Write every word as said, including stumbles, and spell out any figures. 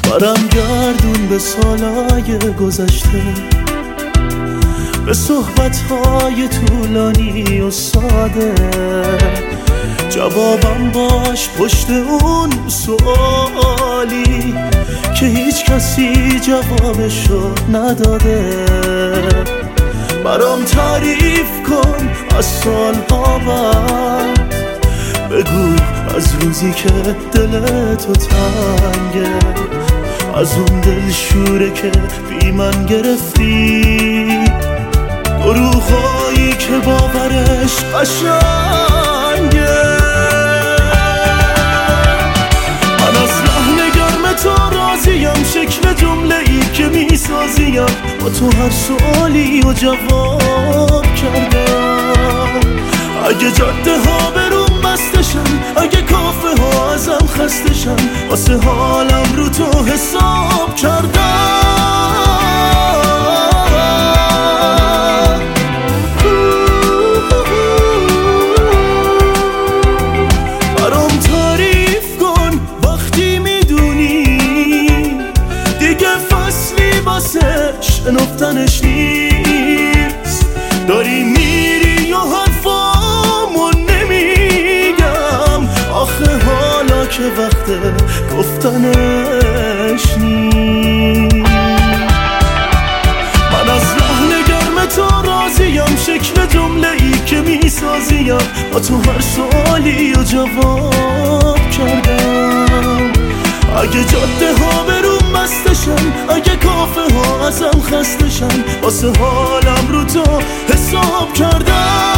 برم گردون به سالای گذشته، به صحبتهای طولانی و ساده. جوابم باش پشت اون سوالی که هیچ کسی جوابشو نداده. برام تعریف کن از سالها بعد، بگو از روزی که دلتو تنگه، از اون دلشوره که بی من گرفتی، دروغایی که باورش قشنگه. من از لحن گرم تو راضیم، شکل جمله ای که میسازیم با تو هر سوالی و جواب کردم. اگه جاده ها برون بستشن، اگه کافه ها ازم خستشن، واسه حالم رو تو حساب کردم. برام تعریف کن وقتی میدونی دیگه فصلی واسه شنفتنش نیست. داری میری یا حرفامو نمیگم، آخه حالا که وقت گفتنش نیست. من از لحن گرم تو راضیم، شکل جمله ای که میسازیم با تو هر سوالی و جواب کردم. اگه جاده ها برون بستشن، اگه کافه ها ازم خستشن، واسه حالم رو تو حساب کردم.